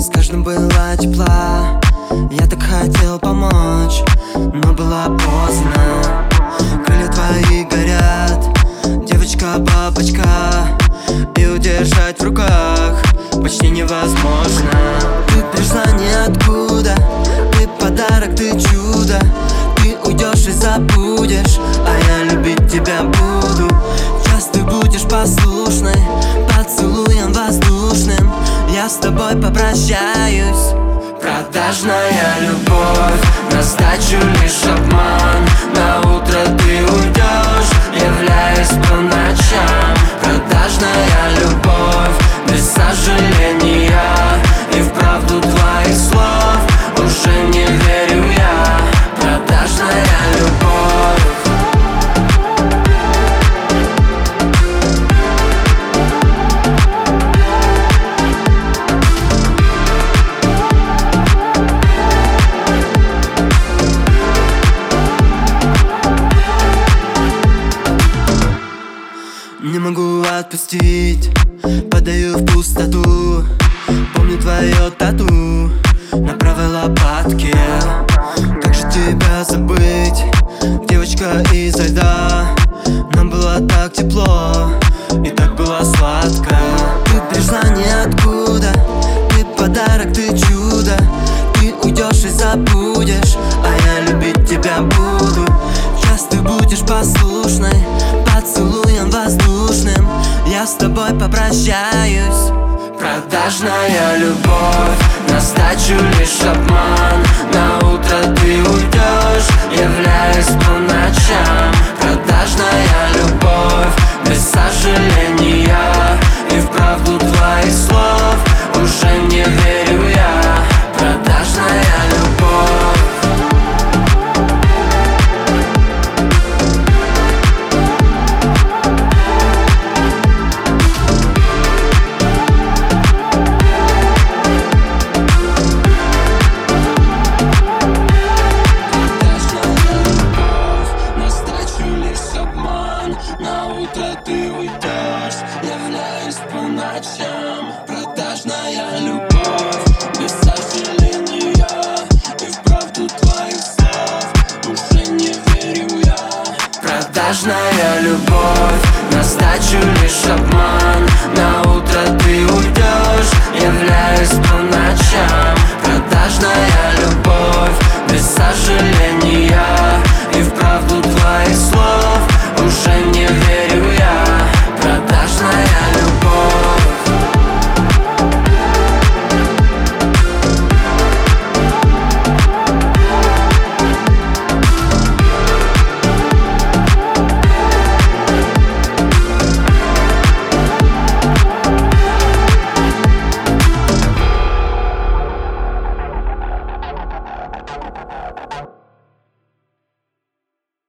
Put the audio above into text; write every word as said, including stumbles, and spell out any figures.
С каждым было тепла, я так хотел помочь, но было поздно. Крылья твои горят, девочка-бабочка, и удержать в руках почти невозможно. Ты пришла ниоткуда, ты подарок, ты чудо. Ты уйдешь и забудешь, а я любить тебя буду. Сейчас ты будешь послушной, поцелуем воздушным я с тобой попрощаюсь. Продажная любовь, на сдачу лишь обман. На утро ты уйдешь, являясь по ночам. Продажная любовь, без сожаления, и вправду твоих слов уже не верю я. Продажная любовь. Не могу отпустить, падаю в пустоту. Помню твое тату на правой лопатке. Как же тебя забыть, девочка изо льда? Нам было так тепло и так было сладко. Ты пришла ниоткуда, ты подарок, ты чудо. Ты уйдешь и забудешь, а я любить тебя буду. Сейчас ты будешь послушной, поцелуем воздушным я с тобой попрощаюсь. Продажная любовь, на сдачу лишь обман. На утро ты уйдешь, являясь по ночам. Продажная любовь, без сожаления, и вправду твоих слов уже не верю я. Продажная любовь. На утро ты уйдешь, являясь по ночам. Продажная любовь, без сожаления, и вправду твоих слов уже не верю я. Продажная любовь, на сдачу лишь обман.